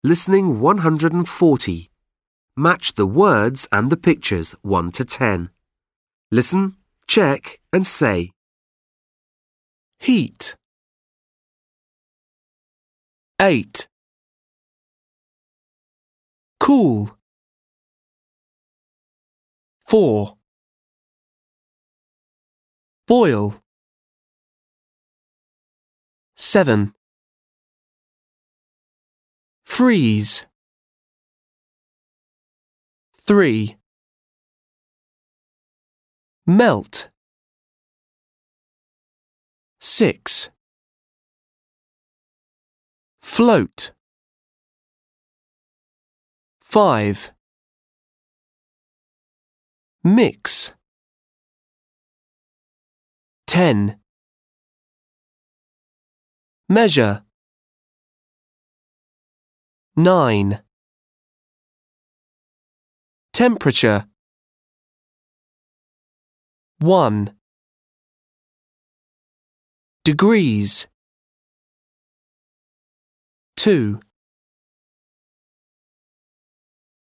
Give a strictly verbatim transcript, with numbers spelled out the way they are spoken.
Listening one hundred forty. Match the words and the pictures one to ten. Listen, check and say. Heat. Eight. Cool. Four. Boil. Seven. Freeze. Three. Melt. Six. Float. Five. Mix. Ten. Measure. Nine. Temperature. One. Degrees. Two.